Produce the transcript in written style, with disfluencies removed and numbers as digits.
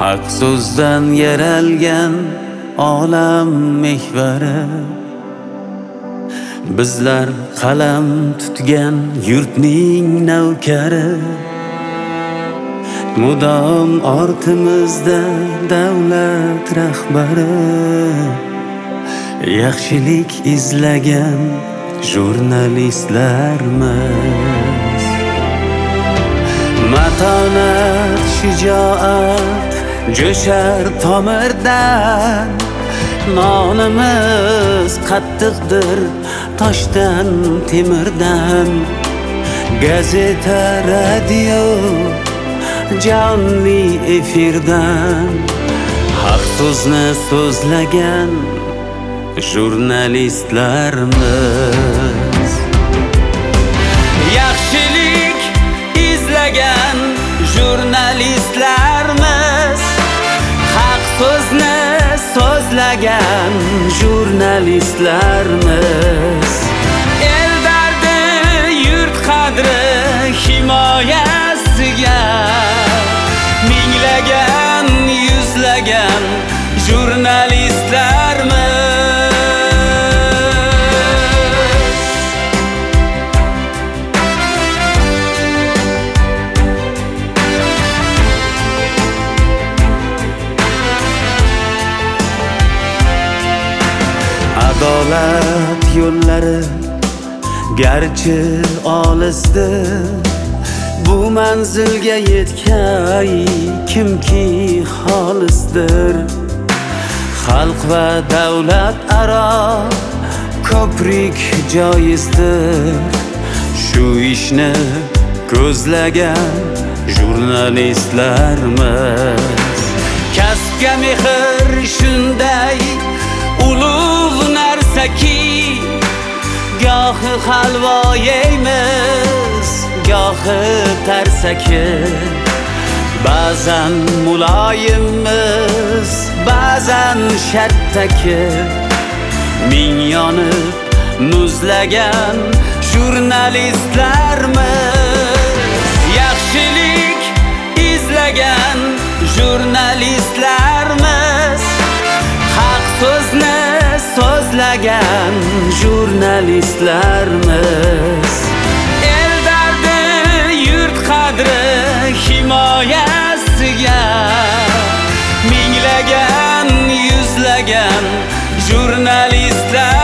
Haq so'zdan yaralgan olam mehvari, bizlar qalam tutgan yurtning navkari. Mudom ortimizda davlat rahbari, yaxshilik izlagan jurnalistlarmiz. Matonat, shijoat jo'shar tomirdan, nonimiz qattiqdir toshdan temirdan. Gazeta, radio, jonli efirdan haq so'zni so'zlagan jurnalistlarmiz. Yaxshilik izlagan jurnalistlarmiz. Haq so'zni so'zlagan jurnalistlarmiz. El dardi, yurt qadri himoyasiga minglagan, yuzlagan jurnalistlarmiz. Adolat yo'llari garchi olisdir, bu manzilga yetgay kimki xolisdir. Xalq va davlat aro ko'prik joizdir, shu ishni ko'zlagan jurnalistlarmiz. Kasbga mehr shunday ulug' narsaki, gohi halvo yeymiz, gohi tarsaki. Ba'zan muloyimmiz, ba'zan sharttaki. Ming yonib muzlagan jurnalistlarmiz. Yaxshilik izlagan jurnalistlarmiz. Haq so'zni so'zlagan jurnalistlarmiz. El dardi, yurt qadri himoyasiga minglagan, yuzlagan jurnalistlar.